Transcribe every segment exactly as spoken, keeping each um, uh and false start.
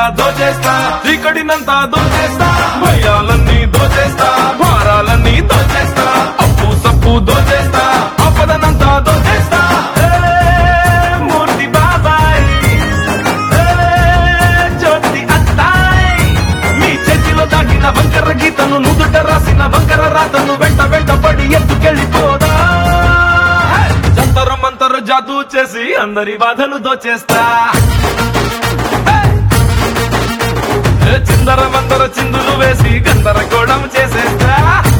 దోచేస్తా, చీకటినంతా దోచేస్తా, భయాలన్నీ దోచేస్తా, భారాలన్నీ దోచేస్తా, అప్పు సప్పు దోచేస్తా, ఆపదనంతా దోచేస్తా. ఏ మూర్తి బాబాయ్, ఏ జ్యోతి అత్తాయ్, మీ చేతిలో దాగిన వంకర గీతను, నుదుట రాసిన వంకర రాతను వెంట వెంట పడి ఎత్తుకెళ్ళిపోదా. జంతర మంతర జాదూ చేసి అందరి బాధలు దోచేస్తా. చిందర మందర చిందులు వేసి గందరగోళం చేసేస్తా.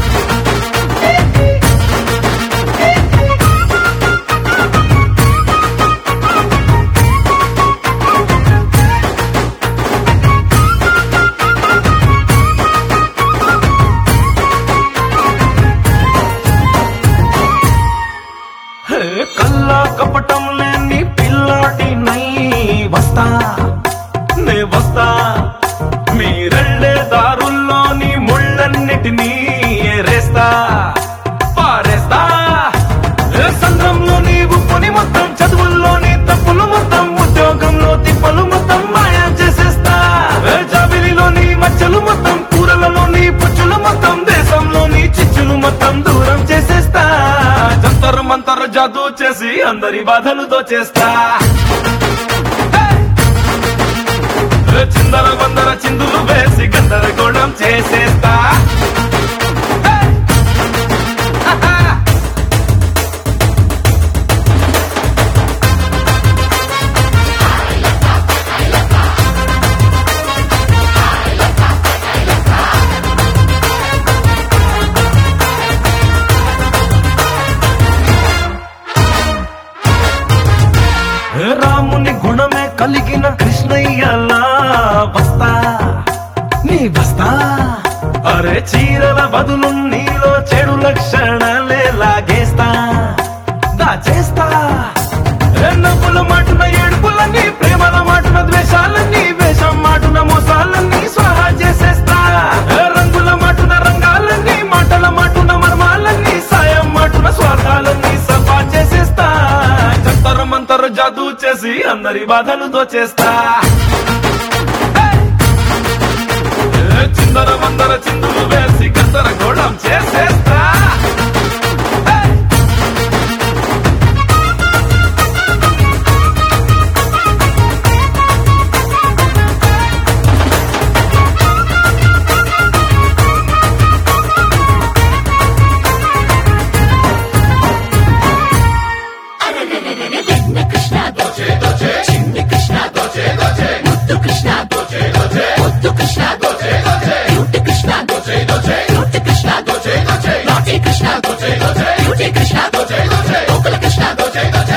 కల్లా కపటం లేని పిల్లాటి నై వస్తా, నే వస్తా, మీరెళ్ళే దారుల్లోని ముళ్ళన్నిటినీ ఏరేస్తా, పారేస్తా. సంద్రంలోని ఉప్పుని మొత్తం, చదువుల్లోని తప్పులు మొత్తం, ఉద్యోగంలో తిప్పలు మొత్తం మాయా చేసేస్తా. జాబిలిలోని మచ్చలు మొత్తం, కూరలలోని పుచ్చులు మొత్తం, దేశంలోని చిచ్చులు మొత్తం దూరం చేసేస్తా. జంతర్ మంతర్ జాదూ చేసి అందరి బాధలు దోచేస్తా. చిందర వందర చిందులు వేసి గందరగోళం చేసేస్తా. రాముని గుణమే కలిగిన కృష్ణయ్యలా వస్తా, నీ వస్తా. అరే చీరల బదులు నీలో చెడు లక్షణాలే లాగేస్తా, దాచేస్తా. నవ్వుల మాటున ఏడుపులన్నీ, ప్రేమల మాటున ద్వేషాలన్నీ, వేషం మాటున మోసాలన్నీ స్వాహా చేసేస్తా. రంగుల మాటున రంగాలన్నీ, మాటల మాటున మర్మాలన్నీ, సాయం మాటున స్వార్థాలన్నీ సఫా చేసేస్తా. జంతర మంతర జాదూ చేసి అందరి బాధలు దోచేస్తా. చిందర వందర చిందులు వేసి గందరగోళం చేసేస్తా. Krishna, Goche, Goche, Goche, Goche, Krishna, Goche, Goche, Gokula Krishna, Goche, Goche.